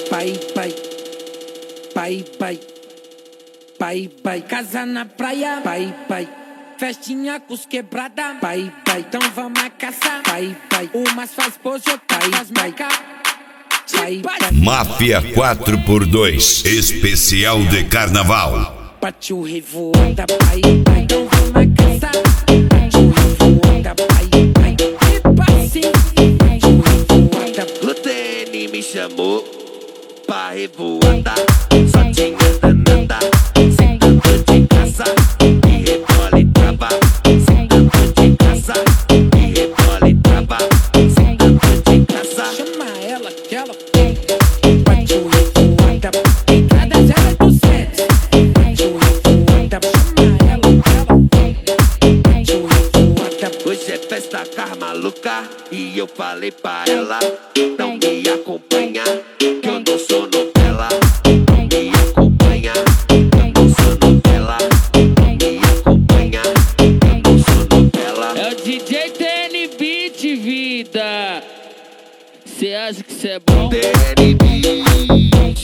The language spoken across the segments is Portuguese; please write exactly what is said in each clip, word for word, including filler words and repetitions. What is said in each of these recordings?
Pai, pai, pai, pai, pai, pai, casa na praia, pai, pai, festinha com os quebrada, pai, pai, então vamos a caçar, pai, pai, umas faz pose, pai, faz marca, pai, pai. Máfia quatro por dois, especial de carnaval. Partiu revoada, pai, pai, então vamos a caçar, partiu revoada, pai, pai, e passinho, partiu revoada. O T N me chamou pra revoada, só tinha danada, sem tanto de caça, e rebola e trava, sem tanto de caça, e rebola e trava, sem tanto de caça. Chama ela que ela partiu revoada, entrada zero do sete, partiu revoada, chama ela que ela partiu revoada. Hoje é festa car maluca, e eu falei pra ela, não me acompanha, que eu não sou novela. Não me acompanha, eu não sou novela. Não me acompanha, eu não sou novela. É o D J T N Beat, vida. Cê acha que cê é bom? T N Beat,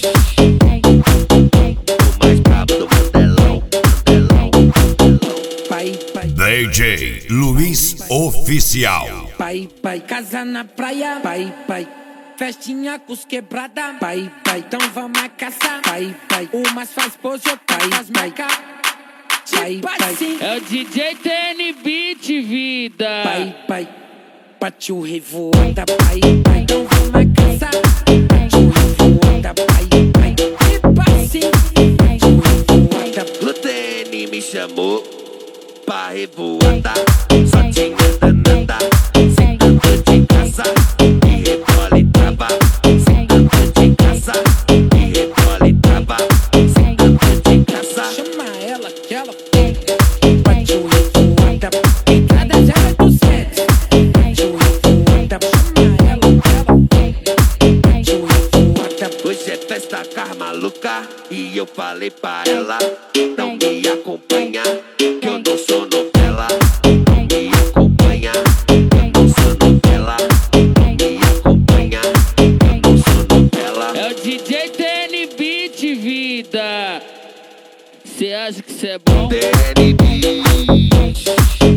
o mais brabo do Mandelão, Mandelão, Mandelão. Pai, pai, D J Luiz Oficial. pai, pai, casa na praia, pai, pai, festinha com os quebrada, pai, pai, então vamos a caçar, pai, pai, umas faz pose, pai, faz marca, pai, pai, É o D J T N Beat, vida. pai, pai, partiu revoada, pai, pai, então vamos a caçar, partiu revoada, pai, pai, e passinho, partiu revoada. O T N me chamou pra revoada, só tinha danada, sem tanto de caça, e rebola e trava, sem tanto de caça, e rebola e trava, sem tanto de caça. Chama ela que ela partiu revoada, entrada zero do sete, partiu revoada, chama ela que ela partiu revoada. Hoje é festa car maluca, e eu falei pra ela, não me acompanha, que eu não sou novela. Não me acompanha, eu não sou novela. Não me acompanha, eu não sou novela. É o D J T N Beat, vida. Cê acha que cê é bom? T N Beat.